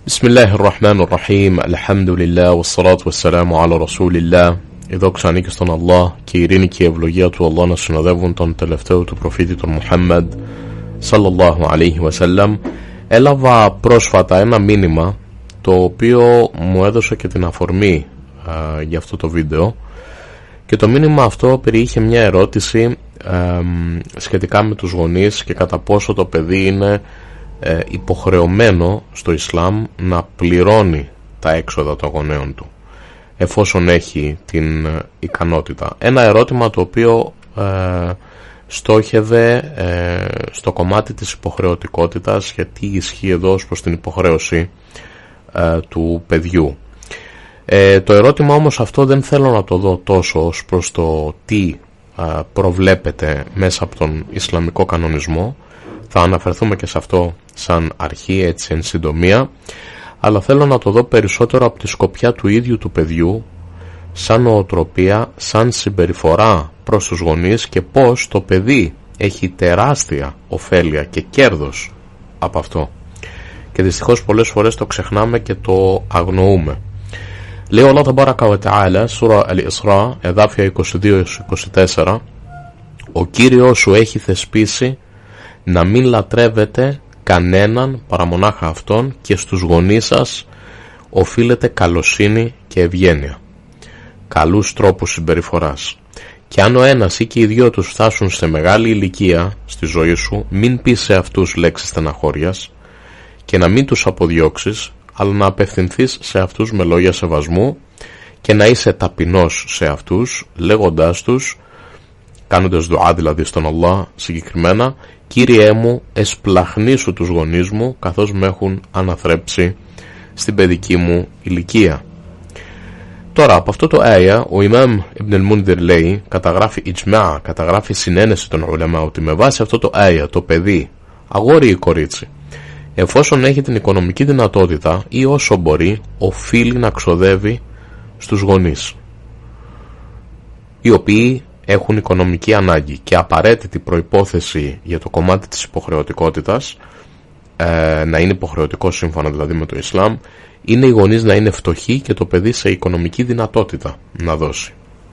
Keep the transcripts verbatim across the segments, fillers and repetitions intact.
Μπισμιλláhir Rahmanir Rahim, Αλχαμδουλιλλάχ, Wassalatu Wassalamu ala Rasulillah. Η δόξα ανήκει στον Allah και η ειρήνη και η ευλογία του Allah να συνοδεύουν τον τελευταίο του προφήτη, τον Μουχάμμαντ Σαλλαλλάχου αλaihi wasallam. Έλαβα πρόσφατα ένα μήνυμα το οποίο μου έδωσε και την αφορμή α, για αυτό το βίντεο, και το μήνυμα αυτό περιείχε μια ερώτηση α, σχετικά με τους γονείς και κατά πόσο το παιδί είναι ε, υποχρεωμένο στο Ισλάμ να πληρώνει τα έξοδα των γονέων του εφόσον έχει την ε, ικανότητα. Ένα ερώτημα το οποίο ε, στόχευε ε, στο κομμάτι της υποχρεωτικότητας, γιατί ισχύει εδώ ως προς την υποχρέωση ε, του παιδιού. Ε, το ερώτημα όμως αυτό δεν θέλω να το δω τόσο ως προς το τι ε, προβλέπεται μέσα από τον Ισλαμικό κανονισμό. Θα αναφερθούμε και σε αυτό σαν αρχή, έτσι εν συντομία, αλλά θέλω να το δω περισσότερο από τη σκοπιά του ίδιου του παιδιού, σαν νοοτροπία, σαν συμπεριφορά προς τους γονείς, και πως το παιδί έχει τεράστια ωφέλεια και κέρδος από αυτό. Και δυστυχώς πολλές φορές το ξεχνάμε και το αγνοούμε. Λέει ο Allah Ταμπάρακα βα Ταάλα, σούρα Al-Isra, εδάφια είκοσι δύο έως είκοσι τέσσερα, ο Κύριος σου έχει θεσπίσει να μην λατρεύετε κανέναν παρά μονάχα αυτόν, και στους γονείς σας οφείλετε καλοσύνη και ευγένεια, καλούς τρόπους συμπεριφοράς. Και αν ο ένας ή και οι δυο τους φτάσουν σε μεγάλη ηλικία στη ζωή σου, μην πεις σε αυτούς λέξεις στεναχώριας και να μην τους αποδιώξεις, αλλά να απευθυνθείς σε αυτούς με λόγια σεβασμού και να είσαι ταπεινός σε αυτούς, λέγοντάς τους, κάνοντας δουά δηλαδή στον Allah συγκεκριμένα, Κύριέ μου, εσπλαχνίσου τους γονείς μου, καθώς με έχουν αναθρέψει στην παιδική μου ηλικία. Τώρα, από αυτό το άια, ο Ιμάμ Ιμπν Αλ-Μούνδιρ λέει, καταγράφει ιτζμά, καταγράφει συνένεση των ουλαμά, ότι με βάση αυτό το άια, το παιδί, αγόρι ή κορίτσι, εφόσον έχει την οικονομική δυνατότητα ή όσο μπορεί, οφείλει να ξοδεύει στους γονείς, οι οποίοι έχουν οικονομική ανάγκη, και απαραίτητη προϋπόθεση για το κομμάτι της υποχρεωτικότητας, ε, να είναι υποχρεωτικό σύμφωνα δηλαδή με το Ισλάμ, είναι οι γονείς να είναι φτωχοί και το παιδί σε οικονομική δυνατότητα να δώσει.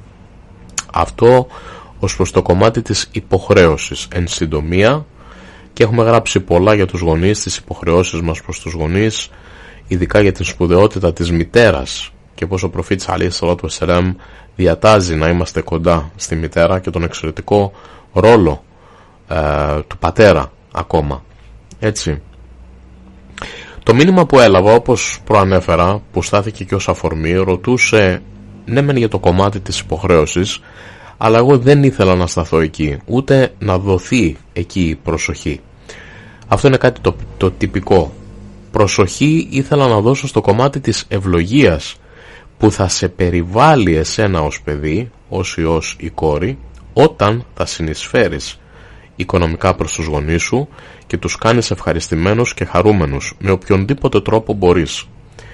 Αυτό ως προς το κομμάτι της υποχρέωσης εν συντομία, και έχουμε γράψει πολλά για τους γονείς, τις υποχρεώσεις μας προς τους γονείς, ειδικά για την σπουδαιότητα της μητέρας και πως ο προφήτης αλaihi salatu wassalam διατάζει να είμαστε κοντά στη μητέρα, και τον εξαιρετικό ρόλο ε, του πατέρα ακόμα. Έτσι. Το μήνυμα που έλαβα, όπως προανέφερα, που στάθηκε και ως αφορμή, ρωτούσε ναι μεν για το κομμάτι της υποχρέωσης, αλλά εγώ δεν ήθελα να σταθώ εκεί, ούτε να δοθεί εκεί προσοχή. Αυτό είναι κάτι το, το τυπικό. Προσοχή ήθελα να δώσω στο κομμάτι της ευλογίας που θα σε περιβάλλει εσένα ως παιδί, ως ιός ή κόρη, όταν θα συνεισφέρεις οικονομικά προς τους γονείς σου και τους κάνεις ευχαριστημένους και χαρούμενους με οποιονδήποτε τρόπο μπορείς.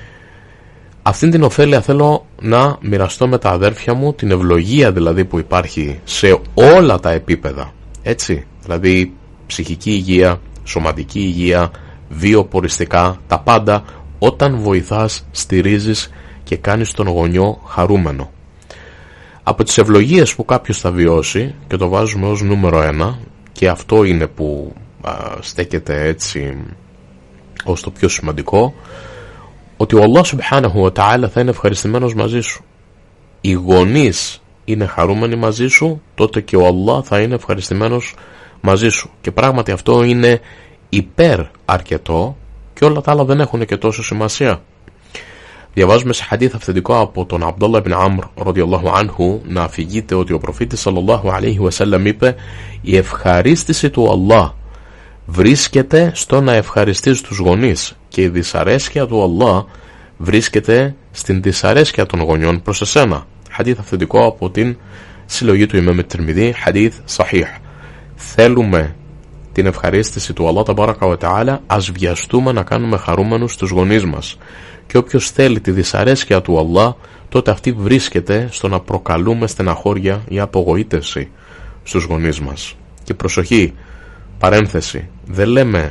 Αυτήν την ωφέλεια θέλω να μοιραστώ με τα αδέρφια μου, την ευλογία δηλαδή που υπάρχει σε όλα τα επίπεδα, έτσι, δηλαδή ψυχική υγεία, σωματική υγεία, βιοποριστικά, τα πάντα, όταν βοηθάς, στηρίζεις και κάνεις τον γονιό χαρούμενο. Από τις ευλογίες που κάποιος θα βιώσει, και το βάζουμε ως νούμερο ένα, και αυτό είναι που α, στέκεται έτσι ως το πιο σημαντικό, ότι ο Allah subhanahu wa ta'ala θα είναι ευχαριστημένος μαζί σου. Οι γονείς είναι χαρούμενοι μαζί σου, τότε και ο Allah θα είναι ευχαριστημένος μαζί σου. Και πράγματι αυτό είναι υπέρ αρκετό, και όλα τα άλλα δεν έχουν και τόσο σημασία. Διαβάζουμε σε χαδίθ αυθεντικό από τον Αμπδούλlah ibn Αμρ ραδιαλλάχου ανχου να αφηγείται ότι ο προφήτης σαλλαλλάχου αλaihi wasallam είπε, η ευχαρίστηση του Allah βρίσκεται στο να ευχαριστείς τους γονείς, και η δυσαρέσκεια του Allah βρίσκεται στην δυσαρέσκεια των γονιών προς εσένα. Χαδίθ αυθεντικό από την συλλογή του Ιμάμ Τιρμιδί, χαδίθ σαχίχ. Θέλουμε την ευχαρίστηση του Allah Ταμπάρακα βα Ταάλα, ας βιαστούμε να κάνουμε χαρούμενους τους γονείς μας. Και όποιος θέλει τη δυσαρέσκεια του Allah, τότε αυτή βρίσκεται στο να προκαλούμε στεναχώρια ή απογοήτευση στους γονείς μας. Και προσοχή, παρένθεση, δεν λέμε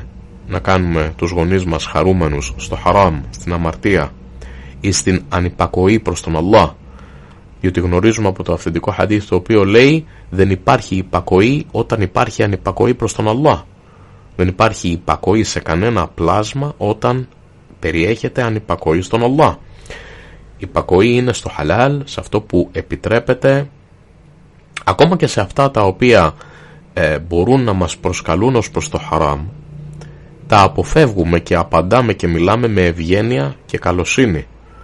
να κάνουμε τους γονείς μας χαρούμενους στο χαράμ, στην αμαρτία ή στην ανυπακοή προς τον Allah, διότι γνωρίζουμε από το αυθεντικό χαδίθ το οποίο λέει δεν υπάρχει υπακοή όταν υπάρχει ανυπακοή προς τον Allah. Δεν υπάρχει υπακοή σε κανένα πλάσμα όταν περιέχεται ανυπακοή στον Allah. Υπακοή είναι στο χαλάλ, σε αυτό που επιτρέπεται, ακόμα και σε αυτά τα οποία ε, μπορούν να μας προσκαλούν ως προς το χαράμ. Τα αποφεύγουμε και απαντάμε και μιλάμε με ευγένεια και καλοσύνη.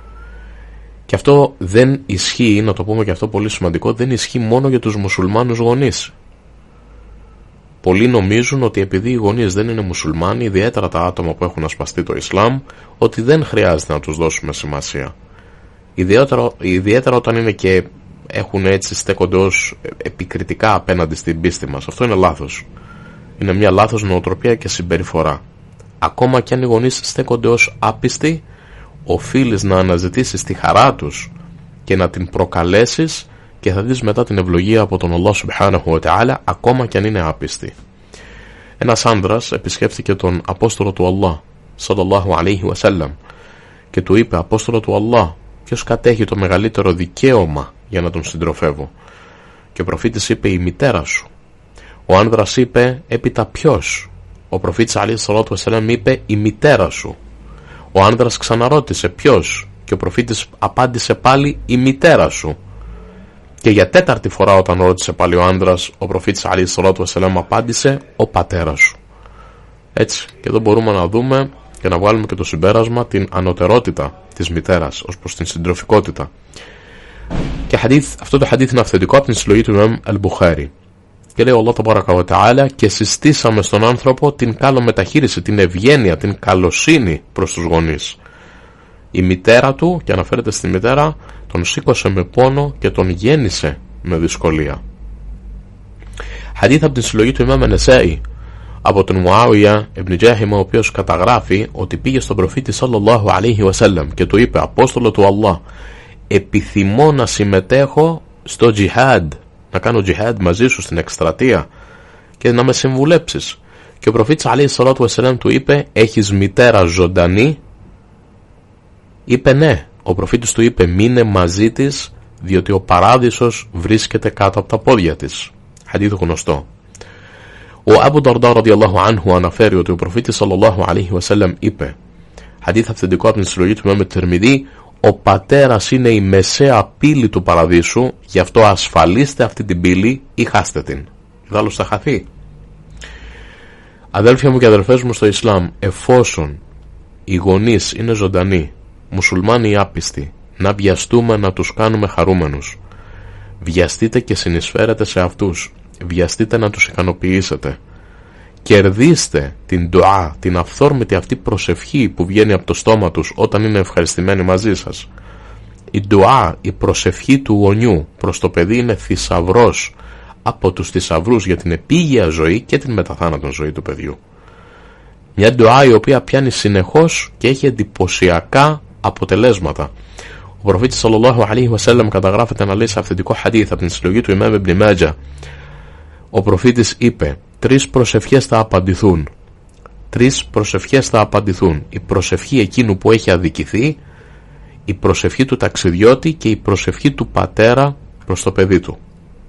Και αυτό δεν ισχύει, να το πούμε και αυτό πολύ σημαντικό, δεν ισχύει μόνο για τους μουσουλμάνους γονείς. Πολλοί νομίζουν ότι επειδή οι γονείς δεν είναι μουσουλμάνοι, ιδιαίτερα τα άτομα που έχουν ασπαστεί το Ισλάμ, ότι δεν χρειάζεται να τους δώσουμε σημασία. Ιδιαίτερα, ιδιαίτερα όταν είναι και έχουν έτσι, στέκονται ως επικριτικά απέναντι στην πίστη μας. Αυτό είναι λάθος. Είναι μια λάθος νοοτροπία και συμπεριφορά. Ακόμα και αν οι γονείς στέκονται ως άπιστοι, οφείλεις να αναζητήσεις τη χαρά τους και να την προκαλέσεις και θα δεις μετά την ευλογία από τον Allah Subhanahu wa Ta'ala, ακόμα και αν είναι άπιστοι. Ένας άνδρας επισκέφθηκε τον Απόστολο του Allah Sallallahu Alaihi Wasallam και του είπε: Απόστολο του Allah, ποιος κατέχει το μεγαλύτερο δικαίωμα για να τον συντροφεύω? Και ο προφήτης είπε: η μητέρα σου. Ο άνδρας είπε: έπειτα ποιος? Ο προφήτης Alaihi Wasallam είπε: η μητέρα σου. Ο άνδρας ξαναρώτησε: ποιος? Και ο προφήτης απάντησε πάλι: η μητέρα σου. Και για τέταρτη φορά όταν ρώτησε πάλι ο άνδρας, ο προφήτης Alaihi Wasallam απάντησε: ο πατέρας σου. Έτσι, και εδώ μπορούμε να δούμε και να βγάλουμε και το συμπέρασμα, την ανωτερότητα της μητέρας ως προς την συντροφικότητα. Και hadith, αυτό το hadith είναι αυθεντικό από την συλλογή του Imam Al-Bukhari. Και λέει Allah Tabaraka wa Ta'ala: και συστήσαμε στον άνθρωπο την καλομεταχείριση, την ευγένεια, την καλοσύνη προς τους γονείς. Η μητέρα του, και αναφέρεται στη μητέρα, τον σήκωσε με πόνο και τον γέννησε με δυσκολία. Hadith από την συλλογή του Imam An-Nasa'i από τον Μουάουια ibn Jahim, ο οποίος καταγράφει ότι πήγε στον προφήτη Sallallahu Alaihi Wasallam και του είπε: Απόστολο του Allah, επιθυμώ να συμμετέχω στο jihad, να κάνω jihad μαζί σου στην εκστρατεία και να με συμβουλέψεις. Και ο προφήτης Alaihi Wasallam του είπε: έχεις μητέρα ζωντανή? Είπε ναι. Ο προφήτης του είπε: μείνε μαζί της, διότι ο παράδεισος βρίσκεται κάτω από τα πόδια της. Χαδίθ γνωστό. Ο Αμπού Νταρδά ραδιαλlahu ανχου αναφέρει ότι ο προφήτης Sallallahu Alaihi Wasallam είπε, χαδίθ αυθεντικό από την συλλογή του Imam Τερμιδί: ο πατέρας είναι η μεσαία πύλη του παραδείσου, γι' αυτό ασφαλίστε αυτή την πύλη ή χάστε την. Ιδάλλως θα χαθεί. Αδέλφια μου και αδελφές μου στο Ισλάμ, εφόσον οι γονείς είναι ζωντανοί, μουσουλμάνοι ή άπιστοι, να βιαστούμε να τους κάνουμε χαρούμενους. Βιαστείτε και συνεισφέρετε σε αυτούς. Βιαστείτε να τους ικανοποιήσετε. Κερδίστε την ντουά, την αυθόρμητη αυτή προσευχή που βγαίνει από το στόμα τους όταν είναι ευχαριστημένοι μαζί σας. Η ντουά, η προσευχή του γονιού προς το παιδί είναι θησαυρός από τους θησαυρούς για την επίγεια ζωή και την μεταθάνατον ζωή του παιδιού. Μια ντουά η οποία πιάνει συνεχώς και έχει εντυπωσιακά αποτελέσματα. Ο προφήτης Sallallahu Alaihi Wasallam καταγράφεται να λέει σε αυθεντικό χαδίθ από την συλλογή του Imam Ibn Majah. Ο προφήτης είπε: τρεις προσευχές θα απαντηθούν. Τρεις προσευχές θα απαντηθούν. Η προσευχή εκείνου που έχει αδικηθεί, η προσευχή του ταξιδιώτη και η προσευχή του πατέρα προς το παιδί του.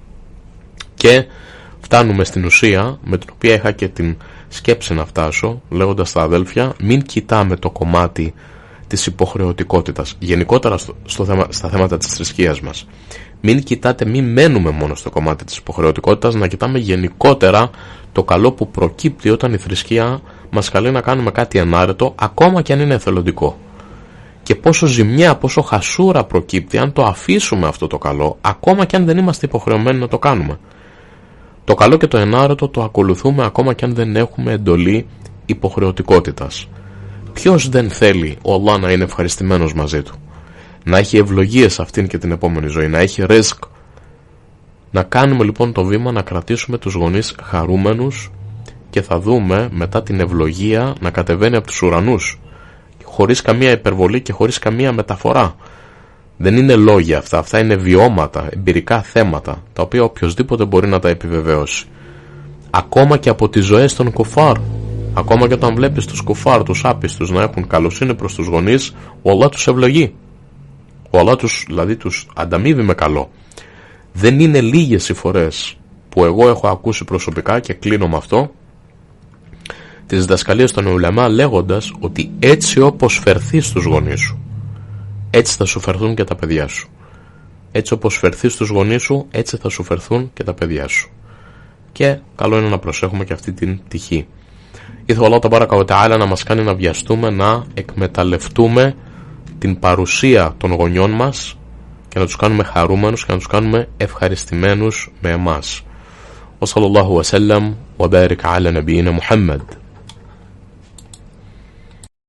Και φτάνουμε στην ουσία, με την οποία είχα και την σκέψη να φτάσω, λέγοντας στα αδέλφια: μην κοιτάμε το κομμάτι της υποχρεωτικότητας, γενικότερα στο, στο θέμα, στα θέματα της θρησκείας μας. Μην κοιτάτε, μην μένουμε μόνο στο κομμάτι της υποχρεωτικότητας, να κοιτάμε γενικότερα το καλό που προκύπτει όταν η θρησκεία μας καλεί να κάνουμε κάτι ανάρετο, ακόμα και αν είναι εθελοντικό. Και πόσο ζημιά, πόσο χασούρα προκύπτει αν το αφήσουμε αυτό το καλό, ακόμα και αν δεν είμαστε υποχρεωμένοι να το κάνουμε. Το καλό και το ενάρετο το ακολουθούμε ακόμα και αν δεν έχουμε εντολή υποχρεωτικότητας. Ποιος δεν θέλει ο Allah να είναι ευχαριστημένος μαζί του, να έχει ευλογίες αυτήν και την επόμενη ζωή, να έχει ρίσκ? Να κάνουμε λοιπόν το βήμα να κρατήσουμε τους γονείς χαρούμενους και θα δούμε μετά την ευλογία να κατεβαίνει από τους ουρανούς, χωρίς καμία υπερβολή και χωρίς καμία μεταφορά. Δεν είναι λόγια αυτά, αυτά είναι βιώματα, εμπειρικά θέματα, τα οποία οποιοσδήποτε μπορεί να τα επιβεβαιώσει. Ακόμα και από τις ζωές των κουφάρ, Ακόμα και όταν βλέπεις τους κουφάρ, τους άπιστους να έχουν καλοσύνη προς τους γονείς, ο Allah τους ευλογεί. Ο Allah τους, δηλαδή τους ανταμείβει με καλό. Δεν είναι λίγες οι φορές που εγώ έχω ακούσει προσωπικά, και κλείνω με αυτό, τις διδασκαλίες των ουλαμά λέγοντας ότι έτσι όπως φερθείς στους γονείς σου, έτσι θα σου φερθούν και τα παιδιά σου. Έτσι όπως φερθείς στους γονείς σου, έτσι θα σου φερθούν και τα παιδιά σου. Και καλό είναι να προσέχουμε και αυτή την πτυχή. Ήθελα Allah ταμπάρακα βα ταάλα να μας κάνει να βιαστούμε να εκμεταλλευτούμε την παρουσία των γονιών μας και να τους κάνουμε χαρούμενους και να τους κάνουμε ευχαριστημένους με εμάς. Wa sallallahu wa sallam wa barik ala nabiyyina Muhammad.